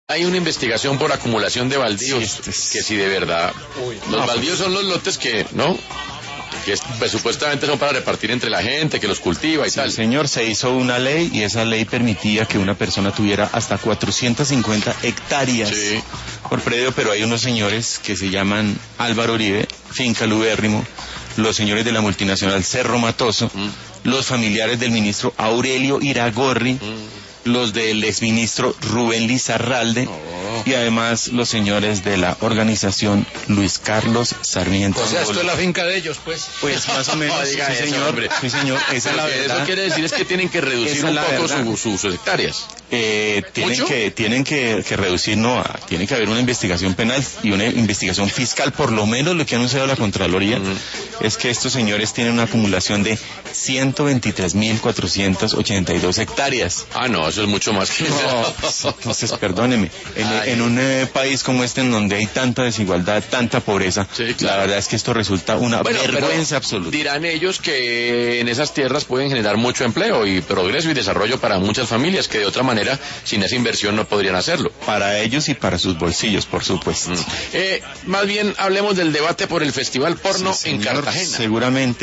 Hay una investigación por acumulación de baldíos, Sí, que si de verdad, los baldíos son los lotes que, ¿no? Que pues, supuestamente son para repartir entre la gente, que los cultiva y Sí, tal. señor, se hizo una ley y esa ley permitía que una persona tuviera hasta 450 hectáreas Sí. por predio, pero hay unos señores que se llaman Álvaro Uribe, Finca Lubérrimo, los señores de la multinacional Cerro Matoso, los familiares del ministro Aurelio Iragorri, los del exministro Rubén Lizarralde y además los señores de la organización Luis Carlos Sarmiento. O sea, esto es la finca de ellos, pues. Pues más o menos, No diga sí, eso, señor, hombre. sí, señor, esa es la Lo que verdad. eso quiere decir es que tienen que reducir Esa un es la poco verdad. sus hectáreas. Tienen ¿Mucho? que reducir, no, tiene que haber una investigación penal y una investigación fiscal, por lo menos lo que ha anunciado la Contraloría es que estos señores tienen una acumulación de 123.482 hectáreas. Ah, no, eso es mucho más que No, entonces perdóneme, en un país como este en donde hay tanta desigualdad, tanta pobreza, Sí, claro. la verdad es que esto resulta una Bueno, vergüenza pero absoluta. dirán ellos que en esas tierras pueden generar mucho empleo y progreso y desarrollo para muchas familias que de otra manera sin esa inversión no podrían hacerlo. Para ellos y para sus bolsillos, por supuesto. Más bien hablemos del debate por el Festival Porno Sí, en señor, Cartagena. seguramente.